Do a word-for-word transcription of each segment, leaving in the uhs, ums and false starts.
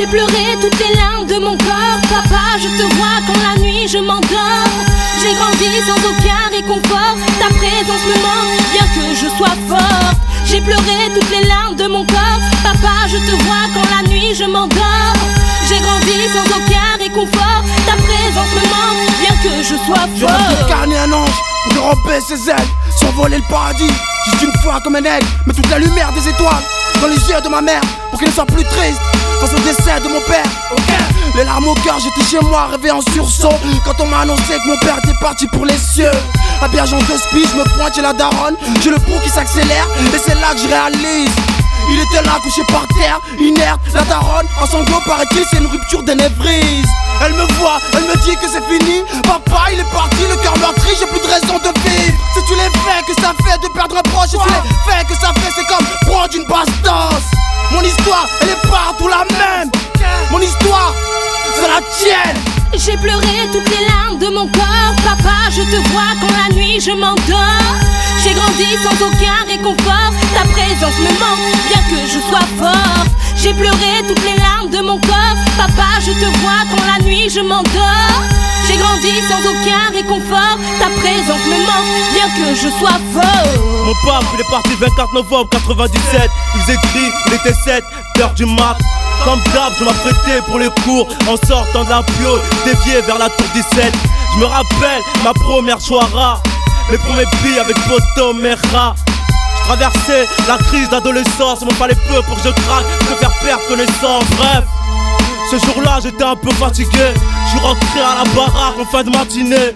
pleuré toutes les larmes de mon corps. Papa, je te vois quand la nuit je m'endors. J'ai grandi sans aucun réconfort. Ta présence me manque, bien que je sois forte. J'ai pleuré toutes les larmes de mon corps. Papa, je te vois quand la nuit je m'endors. J'ai grandi sans aucun réconfort. Ta présence me manque, bien que je sois forte. Je rêve d'incarner un ange pour dérober ses ailes, survoler le paradis, juste une fois comme un aigle. Mais toute la lumière des étoiles dans les yeux de ma mère, pour qu'elle ne soit plus triste face au décès de mon père. Okay. Les larmes au cœur, j'étais chez moi, rêvé en sursaut, quand on m'a annoncé que mon père était parti pour les cieux. À Bergeon de Spi, je me pointe chez la daronne, j'ai le pouls qui s'accélère, et c'est là que je réalise. Il était là, couché par terre, inerte, la daronne, en sanglots, paraît-il, c'est une rupture d'anévrisme. Elle me voit, elle me dit que c'est fini. Papa, il est parti, le cœur meurtri, j'ai plus de raison de vivre. C'est tu les faits que ça fait de perdre un proche, et tu les faits que ça fait, c'est comme prendre une bastos. Mon histoire, elle est partout la même. Mon histoire, c'est la tienne. J'ai pleuré toutes les larmes de mon corps. Papa, je te vois quand la nuit je m'endors. J'ai grandi sans aucun réconfort. Ta présence me manque, bien que je sois fort. J'ai pleuré toutes les larmes de mon corps. Papa, je te vois quand la nuit je m'endors. J'ai grandi sans aucun réconfort. Ta présence me manque, bien que je sois fort. Mon papa, il est parti le vingt-quatre novembre quatre-vingt-dix-sept. Il faisait gris, il était sept heures du mat. Comme d'hab, je m'apprêtais pour les cours. En sortant de la piole, dévié vers la tour dix-sept. Je me rappelle ma première soirée, mes premiers billes avec Poto Mera. Je traversais la crise d'adolescence. Il me fallait peu pour que je craque, te faire perdre connaissance. Bref, ce jour-là j'étais un peu fatigué. Je suis rentré à la baraque en fin de matinée.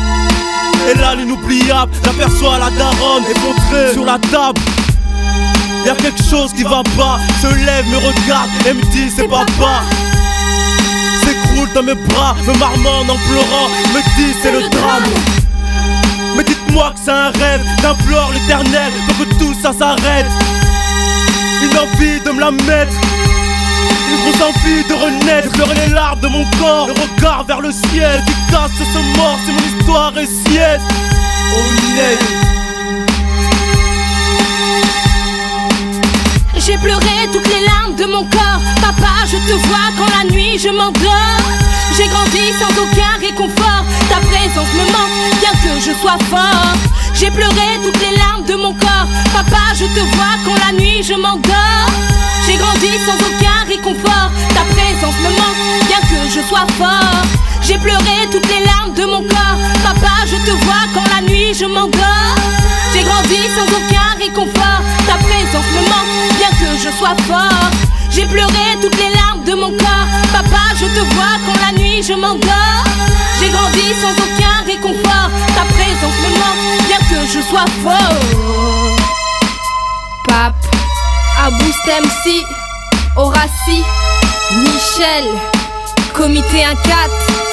Et là l'inoubliable, j'aperçois la daronne effondrée sur la table. Y'a quelque chose qui va pas, se lève, me regarde et me dit c'est papa. S'écroule dans mes bras, me marmonne en pleurant, me dit c'est le drame. Mais dites-moi que c'est un rêve, j'implore l'éternel pour que tout ça s'arrête. Une envie de me la mettre, une grosse envie de renaître, pleurer les larmes de mon corps, le regard vers le ciel. Qui casse ce mort, c'est mon histoire et sienne. Oh net. J'ai pleuré toutes les larmes de mon corps. Papa, je te vois quand la nuit je m'endors. J'ai grandi sans aucun réconfort. Ta présence me manque, bien que je sois fort. J'ai pleuré toutes les larmes de mon corps. Papa, je te vois quand la nuit je m'endors. J'ai grandi sans aucun réconfort. Ta présence me manque, bien que je sois fort. J'ai pleuré toutes les larmes de mon corps. Papa, je te vois quand la nuit je m'endors. J'ai grandi sans aucun réconfort. Ta présence me manque, bien que je sois fort. J'ai pleuré toutes les larmes de mon corps. Papa, je te vois quand la nuit je m'endors. J'ai grandi sans aucun réconfort. Ta présence me manque, bien que je sois fort. Pape, Aboustemsi, Horaci, Michel, Comité un quatre.